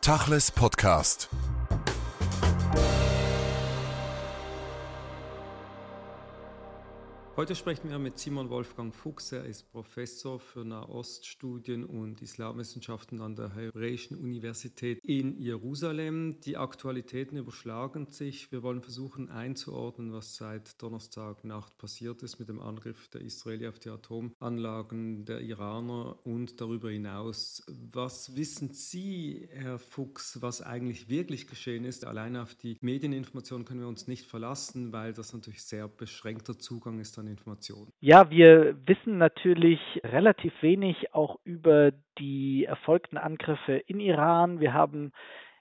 Tacheles Podcast. Heute sprechen wir mit Simon Wolfgang Fuchs. Er ist Professor für Nahoststudien und Islamwissenschaften an der Hebräischen Universität in Jerusalem. Die Aktualitäten überschlagen sich. Wir wollen versuchen einzuordnen, was seit Donnerstagnacht passiert ist mit dem Angriff der Israelis auf die Atomanlagen der Iraner und darüber hinaus. Was wissen Sie, Herr Fuchs, was eigentlich wirklich geschehen ist? Alleine auf die Medieninformation können wir uns nicht verlassen, weil das natürlich sehr beschränkter Zugang ist an Informationen. Ja, wir wissen natürlich relativ wenig auch über die erfolgten Angriffe in Iran. Wir haben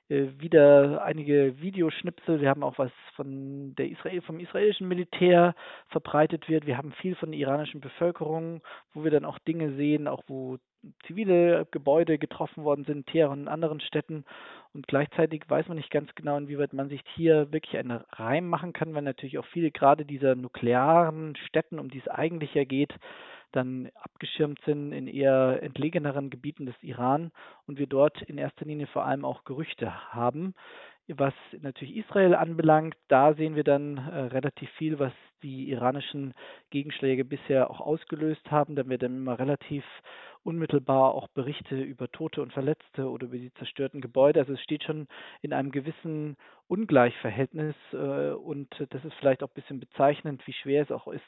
wieder einige Videoschnipsel. Wir haben auch was vom israelischen Militär verbreitet wird. Wir haben viel von der iranischen Bevölkerung, wo wir dann auch Dinge sehen, auch wo zivile Gebäude getroffen worden sind, Teheran und anderen Städten. Und gleichzeitig weiß man nicht ganz genau, inwieweit man sich hier wirklich einen Reim machen kann, weil natürlich auch viele gerade dieser nuklearen Städten, um die es eigentlich ja geht, dann abgeschirmt sind in eher entlegeneren Gebieten des Iran und wir dort in erster Linie vor allem auch Gerüchte haben. Was natürlich Israel anbelangt, da sehen wir dann relativ viel, was die iranischen Gegenschläge bisher auch ausgelöst haben. Da werden immer relativ unmittelbar auch Berichte über Tote und Verletzte oder über die zerstörten Gebäude. Also es steht schon in einem gewissen Ungleichverhältnis und das ist vielleicht auch ein bisschen bezeichnend, wie schwer es auch ist,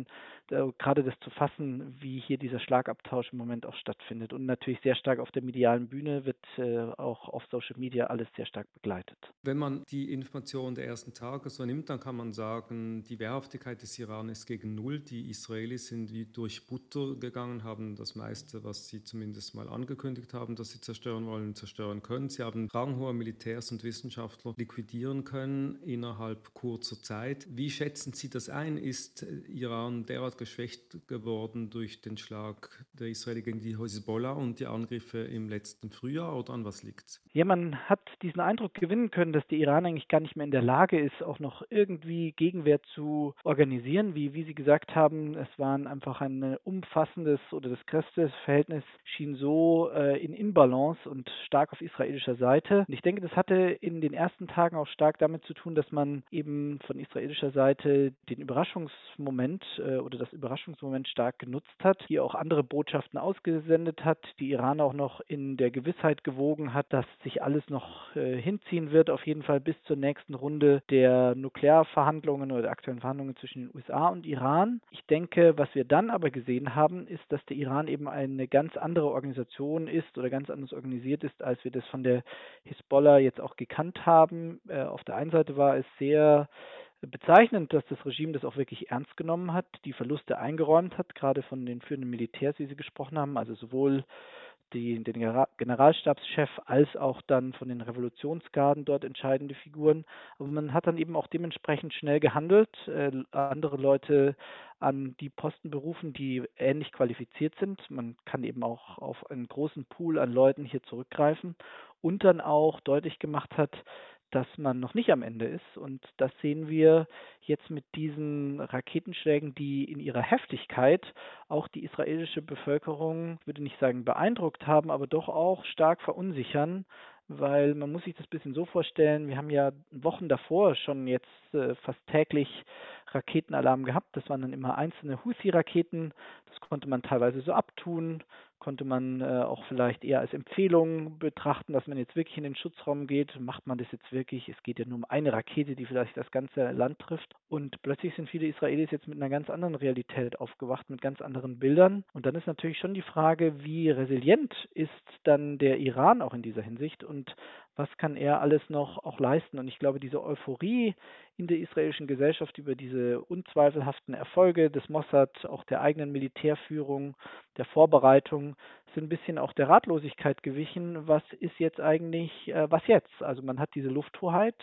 gerade das zu fassen, wie hier dieser Schlagabtausch im Moment auch stattfindet. Und natürlich sehr stark auf der medialen Bühne wird auch auf Social Media alles sehr stark begleitet. Wenn man die Informationen der ersten Tage so nimmt, dann kann man sagen, die Wehrhaftigkeit des Iran ist gegen Null. Die Israelis sind wie durch Butter gegangen, haben das meiste, was sie zumindest mal angekündigt haben, dass sie zerstören wollen, zerstören können. Sie haben ranghohe Militärs und Wissenschaftler liquidieren können innerhalb kurzer Zeit. Wie schätzen Sie das ein? Ist Iran derart geschwächt geworden durch den Schlag der Israelis gegen die Hezbollah und die Angriffe im letzten Frühjahr oder an was liegt es? Ja, man hat diesen Eindruck gewinnen können, dass der Iran eigentlich gar nicht mehr in der Lage ist, auch noch irgendwie Gegenwehr zu organisieren. Wie Sie gesagt haben, es war einfach ein umfassendes oder das Kräfteverhältnis schien so in Inbalance und stark auf israelischer Seite. Und ich denke, das hatte in den ersten Tagen auch stark damit zu tun, dass man eben von israelischer Seite den Überraschungsmoment oder das Überraschungsmoment stark genutzt hat, hier auch andere Botschaften ausgesendet hat, die Iran auch noch in der Gewissheit gewogen hat, dass sich alles noch hinziehen wird, auf jeden Fall bis zur nächsten Runde der Nuklearverhandlungen oder der aktuellen Verhandlungen zwischen den USA und Iran. Ich denke, was wir dann aber gesehen haben, ist, dass der Iran eben eine ganz andere Organisation ist oder ganz anders organisiert ist, als wir das von der Hisbollah jetzt auch gekannt haben. Auf der einen Seite war es sehr bezeichnend, dass das Regime das auch wirklich ernst genommen hat, die Verluste eingeräumt hat, gerade von den führenden Militärs, wie Sie gesprochen haben, also sowohl den Generalstabschef als auch dann von den Revolutionsgarden dort entscheidende Figuren. Aber man hat dann eben auch dementsprechend schnell gehandelt, andere Leute an die Posten berufen, die ähnlich qualifiziert sind. Man kann eben auch auf einen großen Pool an Leuten hier zurückgreifen und dann auch deutlich gemacht hat, dass man noch nicht am Ende ist. Und das sehen wir jetzt mit diesen Raketenschlägen, die in ihrer Heftigkeit auch die israelische Bevölkerung, ich würde nicht sagen beeindruckt haben, aber doch auch stark verunsichern, weil man muss sich das ein bisschen so vorstellen, wir haben ja Wochen davor schon jetzt fast täglich Raketenalarm gehabt. Das waren dann immer einzelne Houthi-Raketen, das konnte man teilweise so abtun, konnte man auch vielleicht eher als Empfehlung betrachten, dass man jetzt wirklich in den Schutzraum geht. Macht man das jetzt wirklich? Es geht ja nur um eine Rakete, die vielleicht das ganze Land trifft. Und plötzlich sind viele Israelis jetzt mit einer ganz anderen Realität aufgewacht, mit ganz anderen Bildern. Und dann ist natürlich schon die Frage, wie resilient ist dann der Iran auch in dieser Hinsicht und was kann er alles noch auch leisten? Und ich glaube, diese Euphorie in der israelischen Gesellschaft über diese unzweifelhaften Erfolge des Mossad, auch der eigenen Militärführung, der Vorbereitung, sind ein bisschen auch der Ratlosigkeit gewichen. Was ist jetzt eigentlich, was jetzt? Also man hat diese Lufthoheit,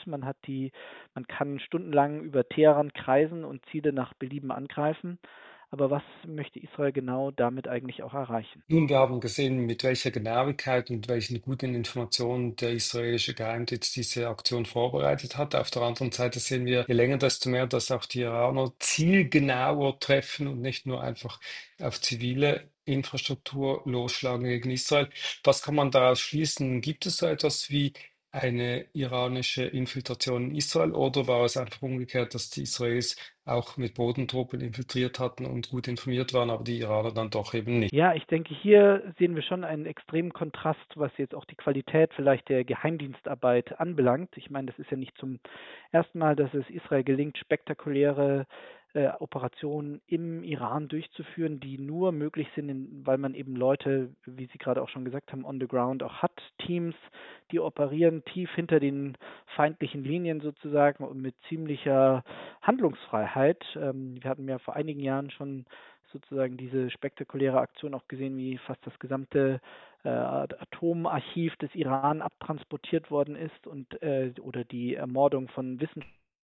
man kann stundenlang über Teheran kreisen und Ziele nach Belieben angreifen. Aber was möchte Israel genau damit eigentlich auch erreichen? Nun, wir haben gesehen, mit welcher Genauigkeit und welchen guten Informationen der israelische Geheimdienst diese Aktion vorbereitet hat. Auf der anderen Seite sehen wir, je länger, desto mehr, dass auch die Iraner zielgenauer treffen und nicht nur einfach auf Zivile Infrastruktur losschlagen gegen Israel. Was kann man daraus schließen? Gibt es so etwas wie eine iranische Infiltration in Israel oder war es einfach umgekehrt, dass die Israelis auch mit Bodentruppen infiltriert hatten und gut informiert waren, aber die Iraner dann doch eben nicht? Ja, ich denke, hier sehen wir schon einen extremen Kontrast, was jetzt auch die Qualität vielleicht der Geheimdienstarbeit anbelangt. Ich meine, das ist ja nicht zum ersten Mal, dass es Israel gelingt, spektakuläre Operationen im Iran durchzuführen, die nur möglich sind, weil man eben Leute, wie Sie gerade auch schon gesagt haben, on the ground auch hat, Teams, die operieren tief hinter den feindlichen Linien sozusagen und mit ziemlicher Handlungsfreiheit. Wir hatten ja vor einigen Jahren schon sozusagen diese spektakuläre Aktion auch gesehen, wie fast das gesamte Atomarchiv des Iran abtransportiert worden ist und oder die Ermordung von Wissenschaftlern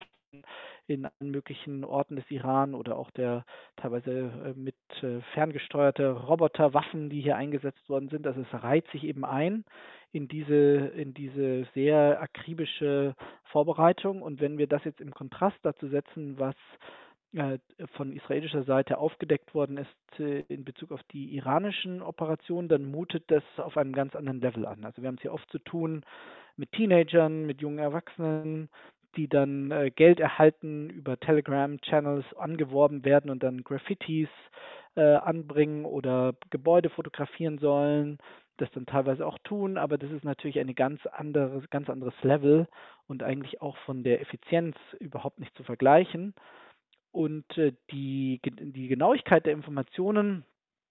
in allen möglichen Orten des Iran oder auch der teilweise mit ferngesteuerte Roboterwaffen, die hier eingesetzt worden sind. Also es reiht sich eben ein in diese sehr akribische Vorbereitung. Und wenn wir das jetzt im Kontrast dazu setzen, was äh, von israelischer Seite aufgedeckt worden ist in Bezug auf die iranischen Operationen, dann mutet das auf einem ganz anderen Level an. Also wir haben es hier oft zu tun mit Teenagern, mit jungen Erwachsenen, die dann Geld erhalten, über Telegram-Channels angeworben werden und dann Graffitis anbringen oder Gebäude fotografieren sollen, das dann teilweise auch tun, aber das ist natürlich ein ganz anderes Level und eigentlich auch von der Effizienz überhaupt nicht zu vergleichen. Und die Genauigkeit der Informationen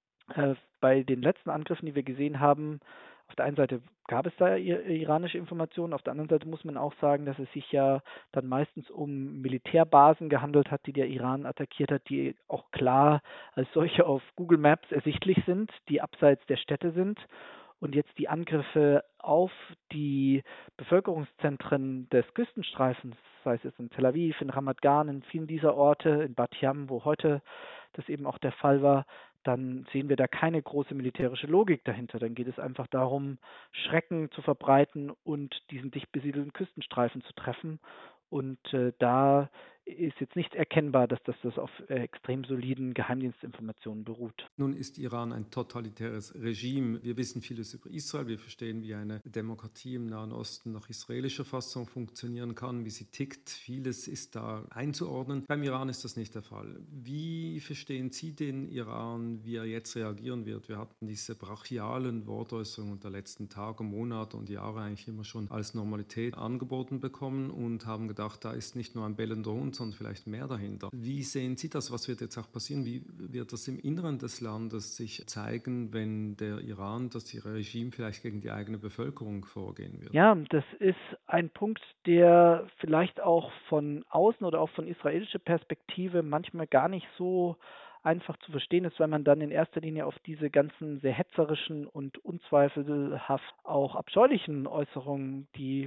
bei den letzten Angriffen, die wir gesehen haben, auf der einen Seite gab es da iranische Informationen, auf der anderen Seite muss man auch sagen, dass es sich ja dann meistens um Militärbasen gehandelt hat, die der Iran attackiert hat, die auch klar als solche auf Google Maps ersichtlich sind, die abseits der Städte sind. Und jetzt die Angriffe auf die Bevölkerungszentren des Küstenstreifens, sei es jetzt in Tel Aviv, in Ramat Gan, in vielen dieser Orte, in Bat Yam, wo heute das eben auch der Fall war, dann sehen wir da keine große militärische Logik dahinter. Dann geht es einfach darum, Schrecken zu verbreiten und diesen dicht besiedelten Küstenstreifen zu treffen. Und da ist jetzt nicht erkennbar, dass das auf extrem soliden Geheimdienstinformationen beruht. Nun ist Iran ein totalitäres Regime. Wir wissen vieles über Israel. Wir verstehen, wie eine Demokratie im Nahen Osten nach israelischer Fassung funktionieren kann, wie sie tickt. Vieles ist da einzuordnen. Beim Iran ist das nicht der Fall. Wie verstehen Sie den Iran, wie er jetzt reagieren wird? Wir hatten diese brachialen Wortäußerungen der letzten Tage, Monate und Jahre eigentlich immer schon als Normalität angeboten bekommen und haben gedacht, da ist nicht nur ein bellender Hund, sondern vielleicht mehr dahinter. Wie sehen Sie das? Was wird jetzt auch passieren? Wie wird das im Inneren des Landes sich zeigen, wenn der Iran, das Regime vielleicht gegen die eigene Bevölkerung vorgehen wird? Ja, das ist ein Punkt, der vielleicht auch von außen oder auch von israelischer Perspektive manchmal gar nicht so einfach zu verstehen ist, weil man dann in erster Linie auf diese ganzen sehr hetzerischen und unzweifelhaft auch abscheulichen Äußerungen, die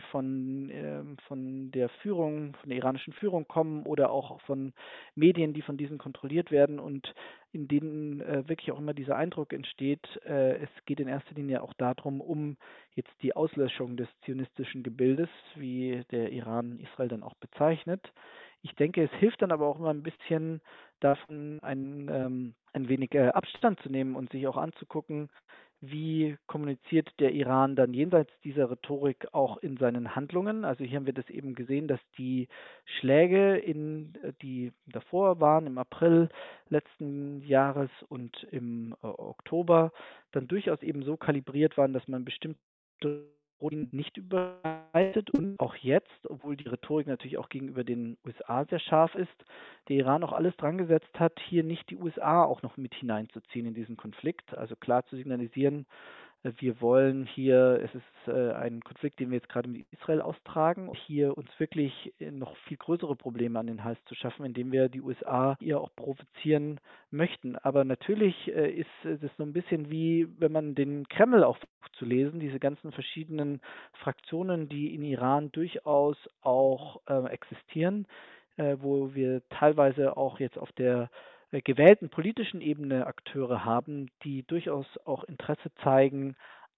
von der Führung, von der iranischen Führung kommen oder auch von Medien, die von diesen kontrolliert werden und in denen wirklich auch immer dieser Eindruck entsteht, es geht in erster Linie auch darum, um jetzt die Auslöschung des zionistischen Gebildes, wie der Iran Israel dann auch bezeichnet. Ich denke, es hilft dann aber auch immer ein bisschen davon, ein wenig Abstand zu nehmen und sich auch anzugucken, wie kommuniziert der Iran dann jenseits dieser Rhetorik auch in seinen Handlungen. Also hier haben wir das eben gesehen, dass die Schläge, die davor waren, im April letzten Jahres und im Oktober, dann durchaus eben so kalibriert waren, dass man bestimmte Drohungen nicht überreitet und auch jetzt, obwohl die Rhetorik natürlich auch gegenüber den USA sehr scharf ist, der Iran auch alles dran gesetzt hat, hier nicht die USA auch noch mit hineinzuziehen in diesen Konflikt. Also klar zu signalisieren, wir wollen hier, es ist ein Konflikt, den wir jetzt gerade mit Israel austragen, hier uns wirklich noch viel größere Probleme an den Hals zu schaffen, indem wir die USA hier auch provozieren möchten. Aber natürlich ist es so ein bisschen wie, wenn man den Kreml auch versucht zu lesen, diese ganzen verschiedenen Fraktionen, die in Iran durchaus auch existieren, wo wir teilweise auch jetzt auf der gewählten politischen Ebene Akteure haben, die durchaus auch Interesse zeigen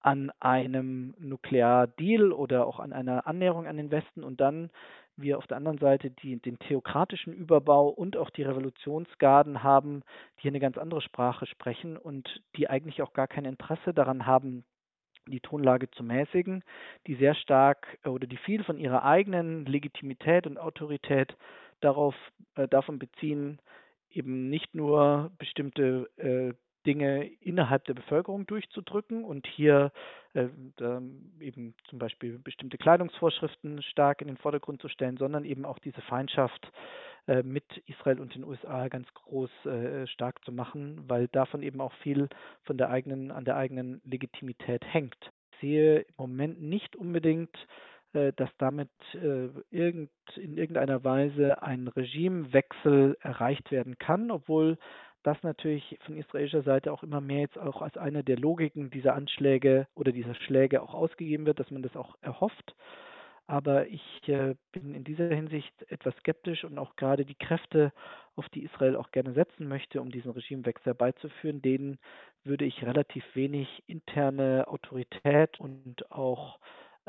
an einem Nukleardeal oder auch an einer Annäherung an den Westen und dann wir auf der anderen Seite den theokratischen Überbau und auch die Revolutionsgarden haben, die hier eine ganz andere Sprache sprechen und die eigentlich auch gar kein Interesse daran haben, die Tonlage zu mäßigen, die sehr stark oder die viel von ihrer eigenen Legitimität und Autorität davon beziehen, eben nicht nur bestimmte Dinge innerhalb der Bevölkerung durchzudrücken und hier äh, eben zum Beispiel bestimmte Kleidungsvorschriften stark in den Vordergrund zu stellen, sondern eben auch diese Feindschaft mit Israel und den USA ganz groß stark zu machen, weil davon eben auch viel an der eigenen Legitimität hängt. Ich sehe im Moment nicht unbedingt, dass damit in irgendeiner Weise ein Regimewechsel erreicht werden kann, obwohl das natürlich von israelischer Seite auch immer mehr jetzt auch als eine der Logiken dieser Anschläge oder dieser Schläge auch ausgegeben wird, dass man das auch erhofft. Aber ich bin in dieser Hinsicht etwas skeptisch und auch gerade die Kräfte, auf die Israel auch gerne setzen möchte, um diesen Regimewechsel herbeizuführen, denen würde ich relativ wenig interne Autorität und auch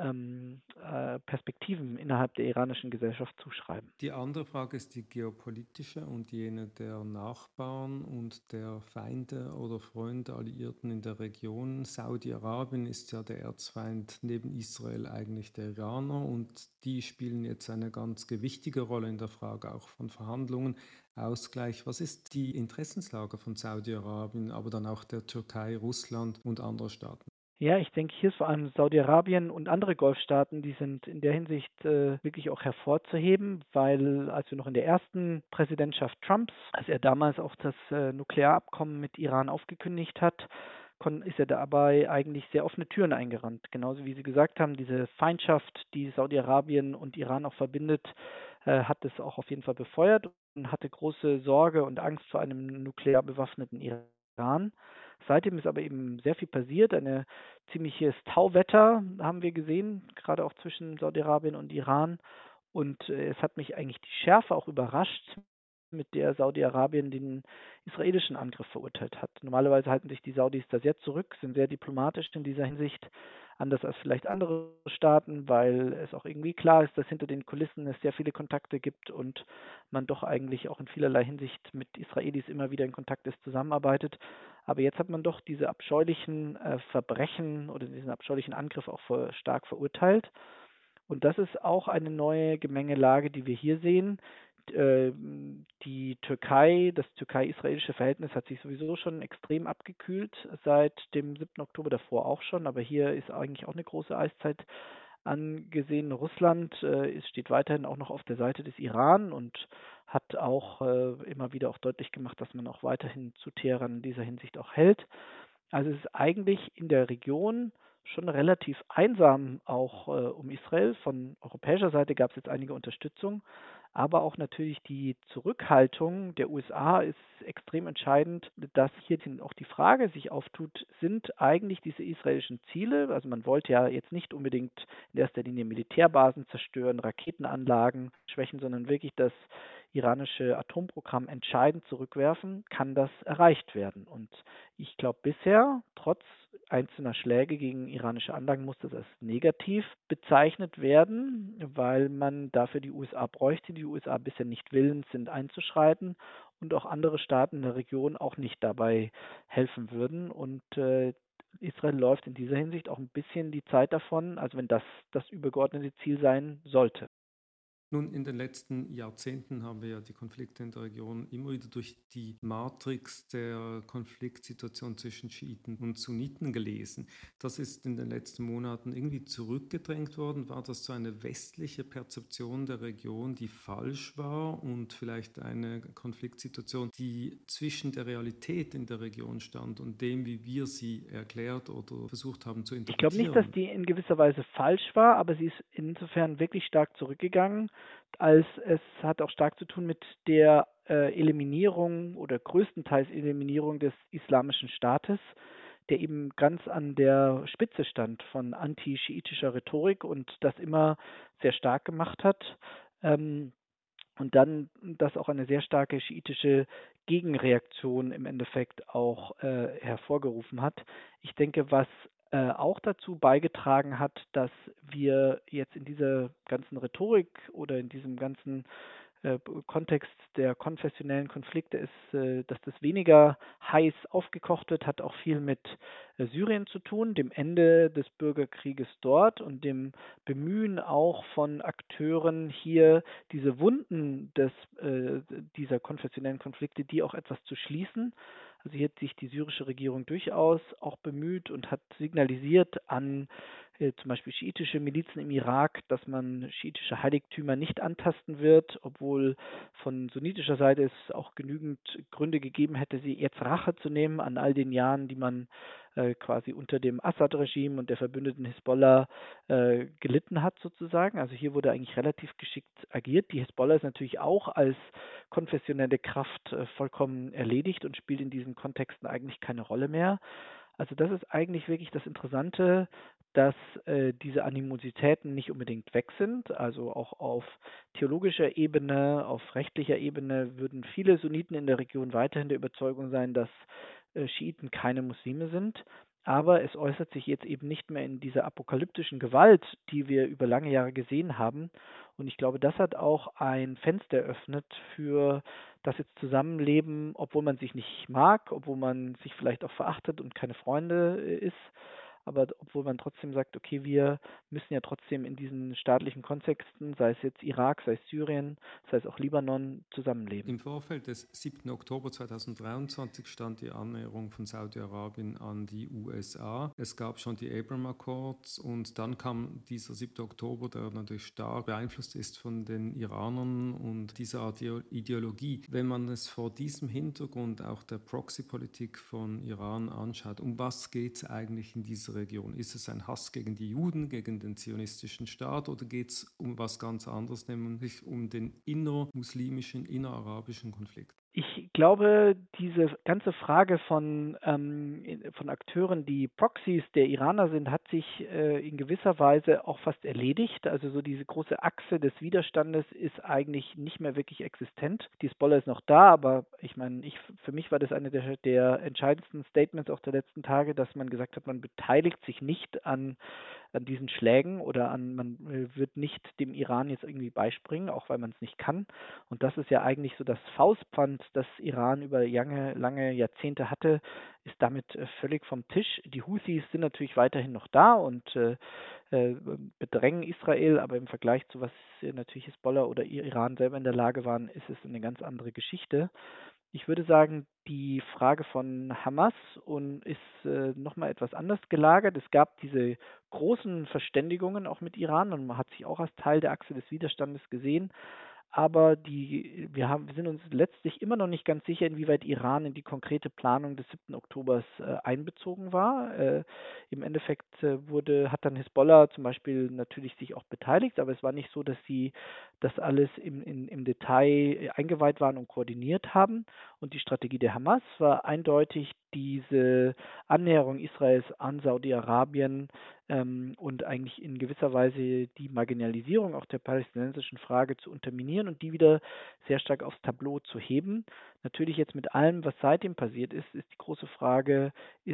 Perspektiven innerhalb der iranischen Gesellschaft zuschreiben. Die andere Frage ist die geopolitische und jene der Nachbarn und der Feinde oder Freunde, Alliierten in der Region. Saudi-Arabien ist ja der Erzfeind neben Israel eigentlich der Iraner und die spielen jetzt eine ganz gewichtige Rolle in der Frage auch von Verhandlungen, Ausgleich. Was ist die Interessenslage von Saudi-Arabien, aber dann auch der Türkei, Russland und anderer Staaten? Ja, ich denke, hier ist vor allem Saudi-Arabien und andere Golfstaaten, die sind in der Hinsicht wirklich auch hervorzuheben, weil als wir noch in der ersten Präsidentschaft Trumps, als er damals auch das Nuklearabkommen mit Iran aufgekündigt hat, ist er dabei eigentlich sehr offene Türen eingerannt. Genauso wie Sie gesagt haben, diese Feindschaft, die Saudi-Arabien und Iran auch verbindet, hat es auch auf jeden Fall befeuert und hatte große Sorge und Angst vor einem nuklear bewaffneten Iran. Seitdem ist aber eben sehr viel passiert. Ein ziemliches Tauwetter haben wir gesehen, gerade auch zwischen Saudi-Arabien und Iran. Und es hat mich eigentlich die Schärfe auch überrascht, mit der Saudi-Arabien den israelischen Angriff verurteilt hat. Normalerweise halten sich die Saudis da sehr zurück, sind sehr diplomatisch in dieser Hinsicht, anders als vielleicht andere Staaten, weil es auch irgendwie klar ist, dass hinter den Kulissen es sehr viele Kontakte gibt und man doch eigentlich auch in vielerlei Hinsicht mit Israelis immer wieder in Kontakt ist, zusammenarbeitet. Aber jetzt hat man doch diese abscheulichen Verbrechen oder diesen abscheulichen Angriff auch stark verurteilt. Und das ist auch eine neue Gemengelage, die wir hier sehen. Die Türkei, das türkei-israelische Verhältnis hat sich sowieso schon extrem abgekühlt seit dem 7. Oktober, davor auch schon, aber hier ist eigentlich auch eine große Eiszeit angesehen. Russland steht weiterhin auch noch auf der Seite des Iran und hat auch immer wieder auch deutlich gemacht, dass man auch weiterhin zu Teheran in dieser Hinsicht auch hält. Also es ist eigentlich in der Region schon relativ einsam auch um Israel. Von europäischer Seite gab es jetzt einige Unterstützung, aber auch natürlich die Zurückhaltung der USA ist extrem entscheidend, dass hier auch die Frage sich auftut, sind eigentlich diese israelischen Ziele, also man wollte ja jetzt nicht unbedingt in erster Linie Militärbasen zerstören, Raketenanlagen schwächen, sondern wirklich das iranische Atomprogramm entscheidend zurückwerfen, kann das erreicht werden. Und ich glaube bisher, trotz einzelner Schläge gegen iranische Anlagen, muss das als negativ bezeichnet werden, weil man dafür die USA bräuchte. Die USA bisher nicht willens sind einzuschreiten und auch andere Staaten in der Region auch nicht dabei helfen würden. Und Israel läuft in dieser Hinsicht auch ein bisschen die Zeit davon, also wenn das übergeordnete Ziel sein sollte. Nun, in den letzten Jahrzehnten haben wir ja die Konflikte in der Region immer wieder durch die Matrix der Konfliktsituation zwischen Schiiten und Sunniten gelesen. Das ist in den letzten Monaten irgendwie zurückgedrängt worden. War das so eine westliche Perzeption der Region, die falsch war und vielleicht eine Konfliktsituation, die zwischen der Realität in der Region stand und dem, wie wir sie erklärt oder versucht haben zu Ich glaube nicht, dass interpretieren? die in gewisser Weise falsch war, aber sie ist insofern wirklich stark zurückgegangen, als es hat auch stark zu tun mit der Eliminierung oder größtenteils Eliminierung des Islamischen Staates, der eben ganz an der Spitze stand von anti-schiitischer Rhetorik und das immer sehr stark gemacht hat. Ähm, und dann das auch eine sehr starke schiitische Gegenreaktion im Endeffekt auch hervorgerufen hat. Ich denke, was auch dazu beigetragen hat, dass wir jetzt in dieser ganzen Rhetorik oder in diesem ganzen Kontext der konfessionellen Konflikte dass das weniger heiß aufgekocht wird, hat auch viel mit Syrien zu tun, dem Ende des Bürgerkrieges dort und dem Bemühen auch von Akteuren hier diese Wunden dieser konfessionellen Konflikte, die auch etwas zu schließen. Also hier hat sich die syrische Regierung durchaus auch bemüht und hat signalisiert an zum Beispiel schiitische Milizen im Irak, dass man schiitische Heiligtümer nicht antasten wird, obwohl von sunnitischer Seite es auch genügend Gründe gegeben hätte, sie jetzt Rache zu nehmen an all den Jahren, die man quasi unter dem Assad-Regime und der verbündeten Hisbollah gelitten hat sozusagen. Also hier wurde eigentlich relativ geschickt agiert. Die Hisbollah ist natürlich auch als konfessionelle Kraft vollkommen erledigt und spielt in diesen Kontexten eigentlich keine Rolle mehr. Also das ist eigentlich wirklich das Interessante, dass diese Animositäten nicht unbedingt weg sind. Also auch auf theologischer Ebene, auf rechtlicher Ebene würden viele Sunniten in der Region weiterhin der Überzeugung sein, dass Schiiten keine Muslime sind. Aber es äußert sich jetzt eben nicht mehr in dieser apokalyptischen Gewalt, die wir über lange Jahre gesehen haben. Und ich glaube, das hat auch ein Fenster eröffnet für das jetzt Zusammenleben, obwohl man sich nicht mag, obwohl man sich vielleicht auch verachtet und keine Freunde ist, aber obwohl man trotzdem sagt, okay, wir müssen ja trotzdem in diesen staatlichen Kontexten, sei es jetzt Irak, sei es Syrien, sei es auch Libanon, zusammenleben. Im Vorfeld des 7. Oktober 2023 stand die Annäherung von Saudi-Arabien an die USA. Es gab schon die Abraham Accords und dann kam dieser 7. Oktober, der natürlich stark beeinflusst ist von den Iranern und dieser Art Ideologie. Wenn man es vor diesem Hintergrund auch der Proxy-Politik von Iran anschaut, um was geht es eigentlich in dieser Region? Ist es ein Hass gegen die Juden, gegen den zionistischen Staat oder geht es um was ganz anderes, nämlich um den innermuslimischen, innerarabischen Konflikt? Ich glaube, diese ganze Frage von Akteuren, die Proxys der Iraner sind, hat sich in gewisser Weise auch fast erledigt. Also so diese große Achse des Widerstandes ist eigentlich nicht mehr wirklich existent. Die Hisbollah ist noch da, aber ich meine, für mich war das eine der entscheidendsten Statements auch der letzten Tage, dass man gesagt hat, man beteiligt sich nicht an diesen Schlägen oder man wird nicht dem Iran jetzt irgendwie beispringen, auch weil man es nicht kann. Und das ist ja eigentlich so das Faustpfand, das Iran über lange Jahrzehnte hatte, ist damit völlig vom Tisch. Die Houthis sind natürlich weiterhin noch da und bedrängen Israel, aber im Vergleich zu was natürlich Hisbollah oder Iran selber in der Lage waren, ist es eine ganz andere Geschichte. Ich würde sagen, die Frage von Hamas ist nochmal etwas anders gelagert. Es gab diese großen Verständigungen auch mit Iran und man hat sich auch als Teil der Achse des Widerstandes gesehen. Aber wir sind uns letztlich immer noch nicht ganz sicher, inwieweit Iran in die konkrete Planung des 7. Oktobers einbezogen war. Im Endeffekt hat dann Hisbollah zum Beispiel natürlich sich auch beteiligt, aber es war nicht so, dass sie das alles im Detail eingeweiht waren und koordiniert haben. Und die Strategie der Hamas war eindeutig, diese Annäherung Israels an Saudi-Arabien und eigentlich in gewisser Weise die Marginalisierung auch der palästinensischen Frage zu unterminieren und die wieder sehr stark aufs Tableau zu heben. Natürlich jetzt mit allem, was seitdem passiert ist, ist die große Frage,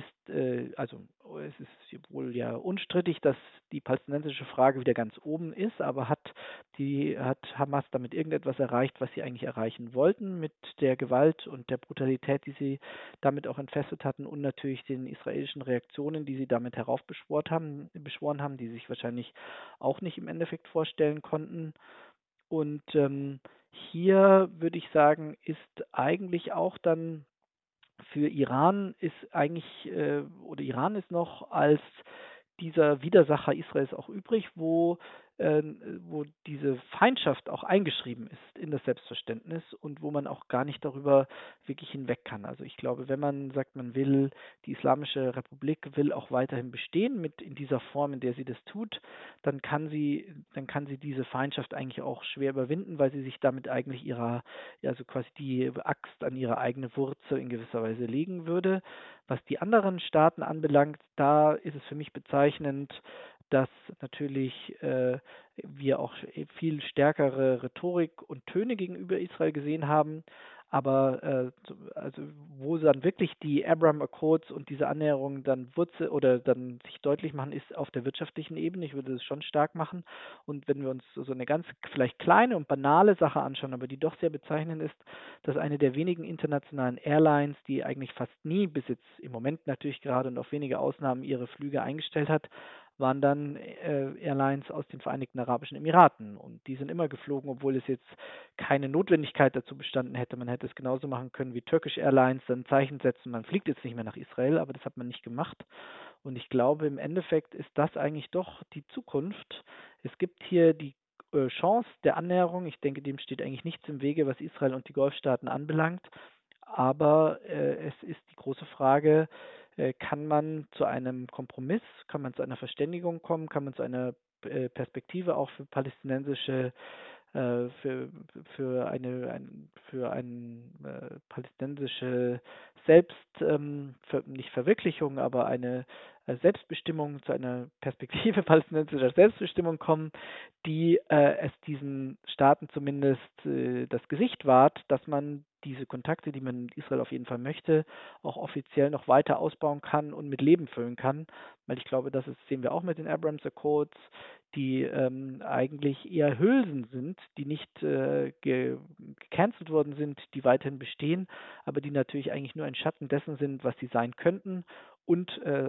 es ist wohl ja unstrittig, dass die palästinensische Frage wieder ganz oben ist, aber hat Hamas damit irgendetwas erreicht, was sie eigentlich erreichen wollten, mit der Gewalt und der Brutalität, die sie damit auch entfesselt hatten und natürlich den israelischen Reaktionen, die sie damit beschworen haben, die sie sich wahrscheinlich auch nicht im Endeffekt vorstellen konnten. Und hier würde ich sagen, ist eigentlich auch dann für Iran oder Iran ist noch als dieser Widersacher Israels auch übrig, wo diese Feindschaft auch eingeschrieben ist in das Selbstverständnis und wo man auch gar nicht darüber wirklich hinweg kann. Also ich glaube, wenn man sagt, die Islamische Republik will auch weiterhin bestehen in dieser Form, in der sie das tut, dann kann sie diese Feindschaft eigentlich auch schwer überwinden, weil sie sich damit eigentlich also quasi die Axt an ihre eigene Wurzel in gewisser Weise legen würde. Was die anderen Staaten anbelangt, da ist es für mich bezeichnend, dass natürlich wir auch viel stärkere Rhetorik und Töne gegenüber Israel gesehen haben. Aber also wo dann wirklich die Abraham Accords und diese Annäherung dann Wurzel oder dann sich deutlich machen, ist auf der wirtschaftlichen Ebene. Ich würde das schon stark machen. Und wenn wir uns so eine ganz vielleicht kleine und banale Sache anschauen, aber die doch sehr bezeichnend ist, dass eine der wenigen internationalen Airlines, die eigentlich fast nie bis jetzt im Moment natürlich gerade und auf wenige Ausnahmen ihre Flüge eingestellt hat, waren dann Airlines aus den Vereinigten Arabischen Emiraten. Und die sind immer geflogen, obwohl es jetzt keine Notwendigkeit dazu bestanden hätte. Man hätte es genauso machen können wie Turkish Airlines, dann ein Zeichen setzen, man fliegt jetzt nicht mehr nach Israel, aber das hat man nicht gemacht. Und ich glaube, im Endeffekt ist das eigentlich doch die Zukunft. Es gibt hier die Chance der Annäherung. Ich denke, dem steht eigentlich nichts im Wege, was Israel und die Golfstaaten anbelangt. Aber es ist die große Frage, kann man zu einem Kompromiss, kann man zu einer Verständigung kommen, kann man zu einer Perspektive auch für palästinensische für, für ein palästinensische Selbst, nicht Verwirklichung, aber eine Selbstbestimmung, zu einer Perspektive palästinensischer Selbstbestimmung kommen, die es diesen Staaten zumindest das Gesicht wahrt, dass man diese Kontakte, die man mit Israel auf jeden Fall möchte, auch offiziell noch weiter ausbauen kann und mit Leben füllen kann. Weil ich glaube, das sehen wir auch mit den Abrams Accords, die eigentlich eher Hülsen sind, die nicht gecancelt worden sind, die weiterhin bestehen, aber die natürlich eigentlich nur ein Schatten dessen sind, was sie sein könnten und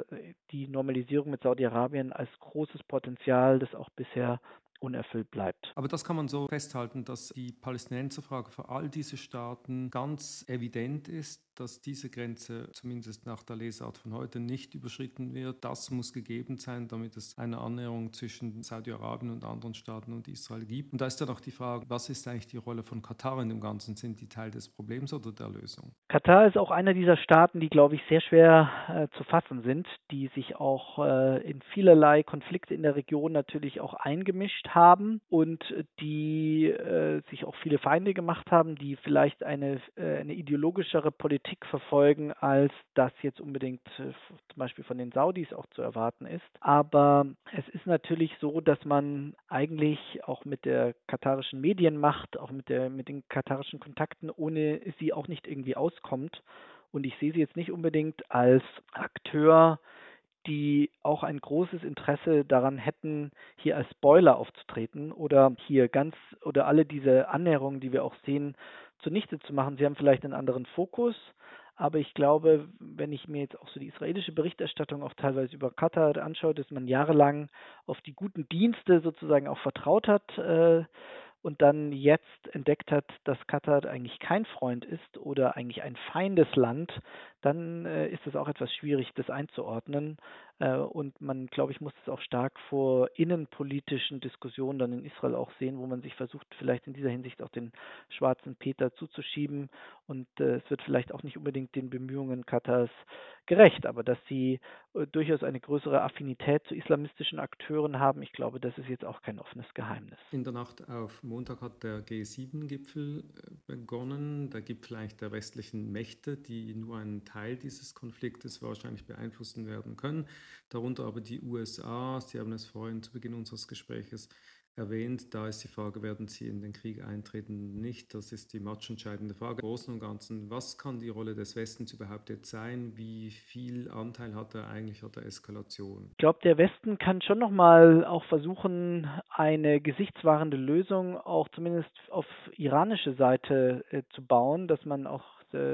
die Normalisierung mit Saudi-Arabien als großes Potenzial, das auch bisher unerfüllt bleibt. Aber das kann man so festhalten, dass die Palästinenserfrage für all diese Staaten ganz evident ist, dass diese Grenze zumindest nach der Lesart von heute nicht überschritten wird. Das muss gegeben sein, damit es eine Annäherung zwischen Saudi-Arabien und anderen Staaten und Israel gibt. Und da ist dann auch die Frage, was ist eigentlich die Rolle von Katar in dem Ganzen? Sind die Teil des Problems oder der Lösung? Katar ist auch einer dieser Staaten, die, glaube ich, sehr schwer zu fassen sind, die sich auch in vielerlei Konflikte in der Region natürlich auch eingemischt haben und die sich auch viele Feinde gemacht haben, die vielleicht eine ideologischere Politik verfolgen, als das jetzt unbedingt zum Beispiel von den Saudis auch zu erwarten ist. Aber es ist natürlich so, dass man eigentlich auch mit der katarischen Medienmacht, auch mit den katarischen Kontakten, ohne sie auch nicht irgendwie auskommt. Und ich sehe sie jetzt nicht unbedingt als Akteur, die auch ein großes Interesse daran hätten, hier als Spoiler aufzutreten oder hier ganz oder alle diese Annäherungen, die wir auch sehen, zunichte zu machen. Sie haben vielleicht einen anderen Fokus, aber ich glaube, wenn ich mir jetzt auch so die israelische Berichterstattung auch teilweise über Katar anschaue, dass man jahrelang auf die guten Dienste sozusagen auch vertraut hat und dann jetzt entdeckt hat, dass Katar eigentlich kein Freund ist oder eigentlich ein Feindesland, dann ist es auch etwas schwierig, das einzuordnen. Und man, glaube ich, muss es auch stark vor innenpolitischen Diskussionen dann in Israel auch sehen, wo man sich versucht, vielleicht in dieser Hinsicht auch den schwarzen Peter zuzuschieben. Und es wird vielleicht auch nicht unbedingt den Bemühungen Katars gerecht, aber dass sie durchaus eine größere Affinität zu islamistischen Akteuren haben, ich glaube, das ist jetzt auch kein offenes Geheimnis. In der Nacht auf Montag hat der G7-Gipfel begonnen, der Gipfel eigentlich der westlichen Mächte, die nur einen Teil dieses Konfliktes wahrscheinlich beeinflussen werden können, darunter aber die USA. Sie haben es vorhin zu Beginn unseres Gespräches erwähnt. Da ist die Frage, werden sie in den Krieg eintreten? Nicht. Das ist die matchentscheidende Frage. Im Großen und Ganzen, was kann die Rolle des Westens überhaupt jetzt sein? Wie viel Anteil hat er eigentlich an der Eskalation? Ich glaube, der Westen kann schon nochmal auch versuchen, eine gesichtswahrende Lösung auch zumindest auf iranische Seite zu bauen, dass man auch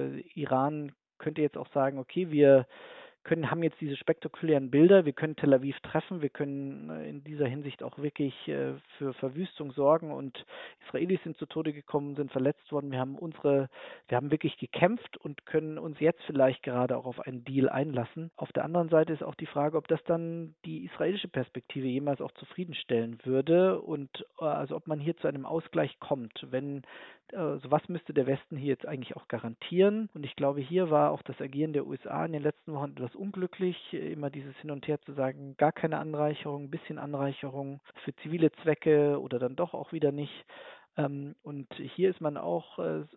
Iran könnte jetzt auch sagen, okay, wir haben jetzt diese spektakulären Bilder, wir können Tel Aviv treffen, wir können in dieser Hinsicht auch wirklich für Verwüstung sorgen und Israelis sind zu Tode gekommen, sind verletzt worden. Wir haben wirklich gekämpft und können uns jetzt vielleicht gerade auch auf einen Deal einlassen. Auf der anderen Seite ist auch die Frage, ob das dann die israelische Perspektive jemals auch zufriedenstellen würde und also ob man hier zu einem Ausgleich kommt, wenn also was müsste der Westen hier jetzt eigentlich auch garantieren? Und ich glaube, hier war auch das Agieren der USA in den letzten Wochen etwas unglücklich, immer dieses Hin und Her zu sagen, gar keine Anreicherung, ein bisschen Anreicherung für zivile Zwecke oder dann doch auch wieder nicht. Und hier ist man auch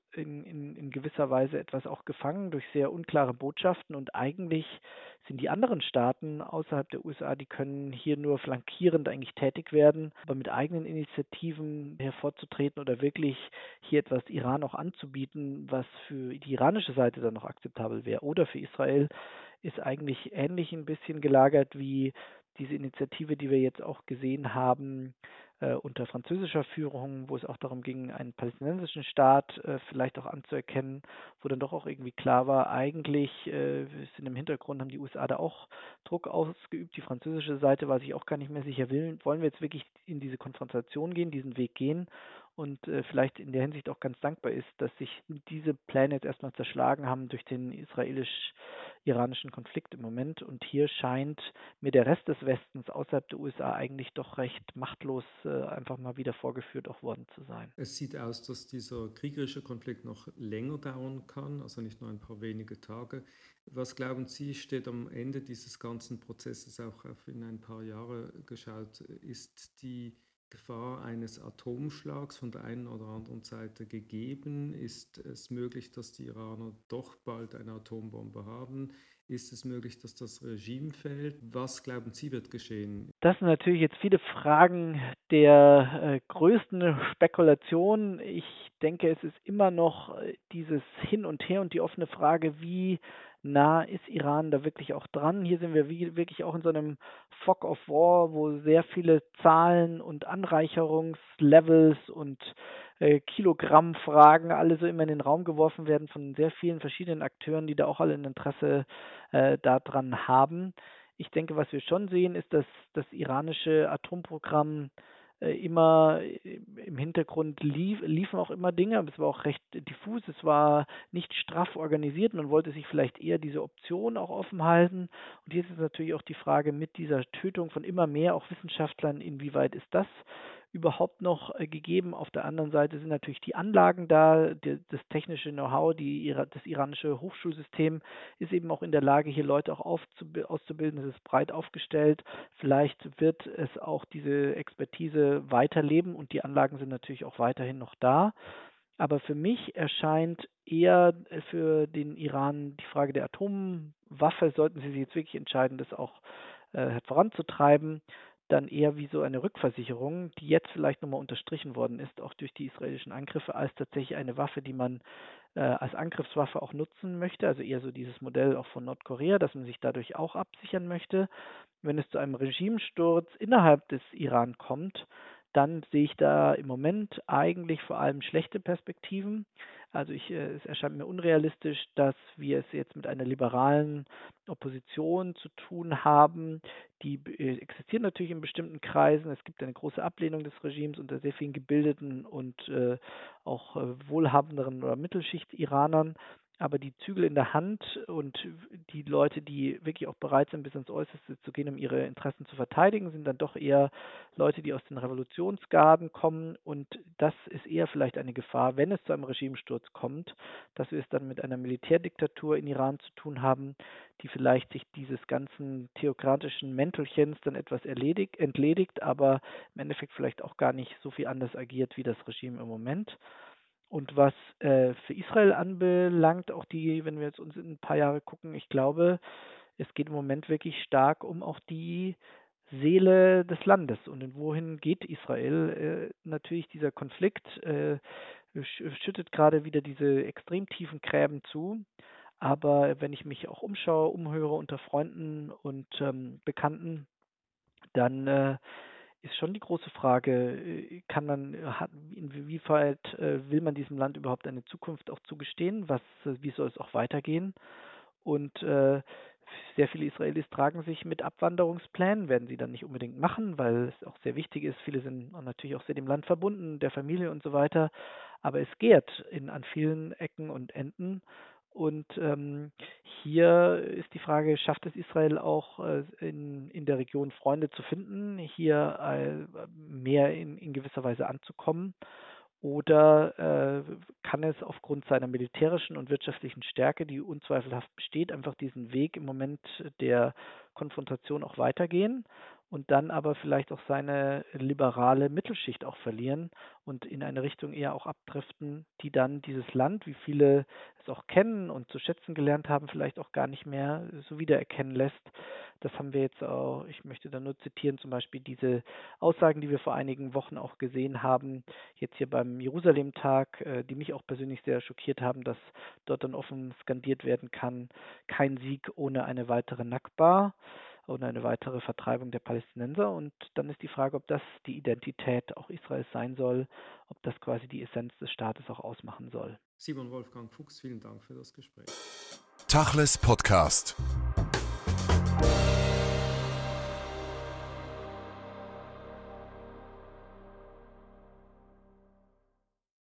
in gewisser Weise etwas auch gefangen durch sehr unklare Botschaften. Und eigentlich sind die anderen Staaten außerhalb der USA, die können hier nur flankierend eigentlich tätig werden, aber mit eigenen Initiativen hervorzutreten oder wirklich hier etwas Iran auch anzubieten, was für die iranische Seite dann noch akzeptabel wäre oder für Israel, ist eigentlich ähnlich ein bisschen gelagert wie diese Initiative, die wir jetzt auch gesehen haben unter französischer Führung, wo es auch darum ging, einen palästinensischen Staat vielleicht auch anzuerkennen, wo dann doch auch irgendwie klar war, eigentlich sind im Hintergrund, haben die USA da auch Druck ausgeübt. Die französische Seite war sich auch gar nicht mehr sicher, wollen wir jetzt wirklich in diese Konfrontation gehen, diesen Weg gehen und vielleicht in der Hinsicht auch ganz dankbar ist, dass sich diese Pläne jetzt erstmal zerschlagen haben durch den israelisch-iranischen Konflikt im Moment. Und hier scheint mir der Rest des Westens außerhalb der USA eigentlich doch recht machtlos einfach mal wieder vorgeführt auch worden zu sein. Es sieht aus, dass dieser kriegerische Konflikt noch länger dauern kann, also nicht nur ein paar wenige Tage. Was glauben Sie, steht am Ende dieses ganzen Prozesses auch in ein paar Jahre geschaut? Ist die Gefahr eines Atomschlags von der einen oder anderen Seite gegeben? Ist es möglich, dass die Iraner doch bald eine Atombombe haben? Ist es möglich, dass das Regime fällt? Was glauben Sie, wird geschehen? Das sind natürlich jetzt viele Fragen der größten Spekulation. Ich denke, es ist immer noch dieses Hin und Her und die offene Frage, wie nah ist Iran da wirklich auch dran? Hier sind wir wirklich auch in so einem Fog of War, wo sehr viele Zahlen und Anreicherungslevels und Kilogrammfragen alle so immer in den Raum geworfen werden von sehr vielen verschiedenen Akteuren, die da auch alle ein Interesse daran haben. Ich denke, was wir schon sehen, ist, dass das iranische Atomprogramm immer im Hintergrund liefen auch immer Dinge, aber es war auch recht diffus, es war nicht straff organisiert, man wollte sich vielleicht eher diese Option auch offen halten. Und hier ist es natürlich auch die Frage mit dieser Tötung von immer mehr auch Wissenschaftlern, inwieweit ist das überhaupt noch gegeben. Auf der anderen Seite sind natürlich die Anlagen da, das technische Know-how, das iranische Hochschulsystem ist eben auch in der Lage, hier Leute auch auszubilden. Es ist breit aufgestellt. Vielleicht wird es auch diese Expertise weiterleben und die Anlagen sind natürlich auch weiterhin noch da. Aber für mich erscheint eher für den Iran die Frage der Atomwaffe, sollten sie sich jetzt wirklich entscheiden, das auch voranzutreiben, dann eher wie so eine Rückversicherung, die jetzt vielleicht nochmal unterstrichen worden ist, auch durch die israelischen Angriffe, als tatsächlich eine Waffe, die man als Angriffswaffe auch nutzen möchte. Also eher so dieses Modell auch von Nordkorea, dass man sich dadurch auch absichern möchte. Wenn es zu einem Regimesturz innerhalb des Iran kommt, dann sehe ich da im Moment eigentlich vor allem schlechte Perspektiven. Also es erscheint mir unrealistisch, dass wir es jetzt mit einer liberalen Opposition zu tun haben. Die existieren natürlich in bestimmten Kreisen. Es gibt eine große Ablehnung des Regimes unter sehr vielen gebildeten und auch wohlhabenderen oder Mittelschicht-Iranern. Aber die Zügel in der Hand und die Leute, die wirklich auch bereit sind, bis ins Äußerste zu gehen, um ihre Interessen zu verteidigen, sind dann doch eher Leute, die aus den Revolutionsgarden kommen. Und das ist eher vielleicht eine Gefahr, wenn es zu einem Regimesturz kommt, dass wir es dann mit einer Militärdiktatur in Iran zu tun haben, die vielleicht sich dieses ganzen theokratischen Mäntelchens dann etwas entledigt, aber im Endeffekt vielleicht auch gar nicht so viel anders agiert wie das Regime im Moment. Und was für Israel anbelangt, auch die, wenn wir jetzt uns in ein paar Jahre gucken, ich glaube, es geht im Moment wirklich stark um auch die Seele des Landes. Und wohin geht Israel? Natürlich dieser Konflikt schüttet gerade wieder diese extrem tiefen Gräben zu. Aber wenn ich mich auch umschaue, umhöre unter Freunden und Bekannten, dann ist schon die große Frage, inwieweit will man diesem Land überhaupt eine Zukunft auch zugestehen? Wie soll es auch weitergehen? Und sehr viele Israelis tragen sich mit Abwanderungsplänen, werden sie dann nicht unbedingt machen, weil es auch sehr wichtig ist. Viele sind natürlich auch sehr dem Land verbunden, der Familie und so weiter. Aber es gärt an vielen Ecken und Enden. Und hier ist die Frage, schafft es Israel auch in der Region Freunde zu finden, hier mehr in gewisser Weise anzukommen? Oder kann es aufgrund seiner militärischen und wirtschaftlichen Stärke, die unzweifelhaft besteht, einfach diesen Weg im Moment der Konfrontation auch weitergehen? und dann aber vielleicht auch seine liberale Mittelschicht auch verlieren und in eine Richtung eher auch abdriften, die dann dieses Land, wie viele es auch kennen und zu schätzen gelernt haben, vielleicht auch gar nicht mehr so wiedererkennen lässt. Das haben wir jetzt auch, ich möchte da nur zitieren, zum Beispiel diese Aussagen, die wir vor einigen Wochen auch gesehen haben, jetzt hier beim Jerusalem-Tag, die mich auch persönlich sehr schockiert haben, dass dort dann offen skandiert werden kann, kein Sieg ohne eine weitere Nakba und eine weitere Vertreibung der Palästinenser. Und dann ist die Frage, ob das die Identität auch Israels sein soll, ob das quasi die Essenz des Staates auch ausmachen soll. Simon Wolfgang Fuchs, vielen Dank für das Gespräch. Tachles Podcast.